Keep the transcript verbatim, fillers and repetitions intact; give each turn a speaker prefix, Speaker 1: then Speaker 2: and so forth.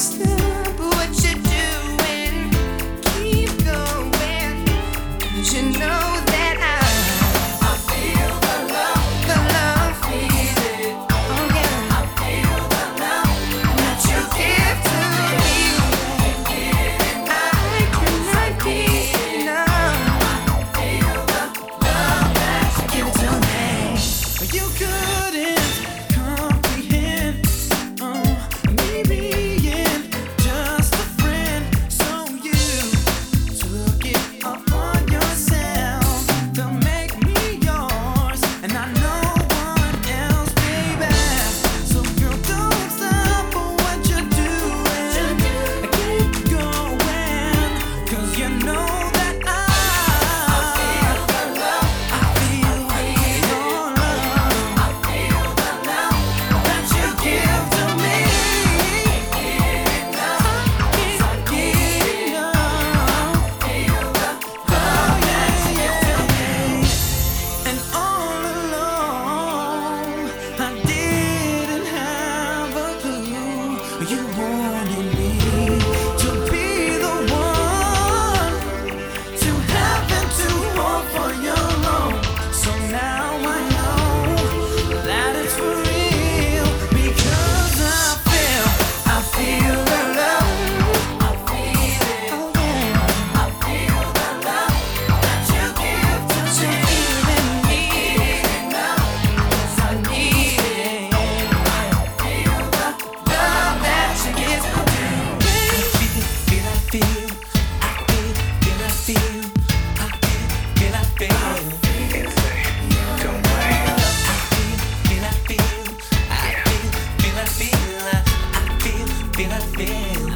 Speaker 1: stop what you're doing. Keep going, 'cause you know that I, I feel the love, the love, feel it. Oh yeah, I feel the love that you give to me. I cannot get enough. I feel the love that you give to me. You couldn't comprehend. You wanted me to be the one to have and to want for your love. So now I know that it's for real, because I feel, I feel the love. I feel it. Oh yeah. I feel the love that you give to me. Need it now, 'cause I need it. I feel the love that you give to me. Feel, I feel, I feel, feel, I feel, I feel, feel, I feel.
Speaker 2: Can't say, don't play.
Speaker 1: Feel, I feel, I feel, I feel, feel, I feel, I feel, feel, I feel.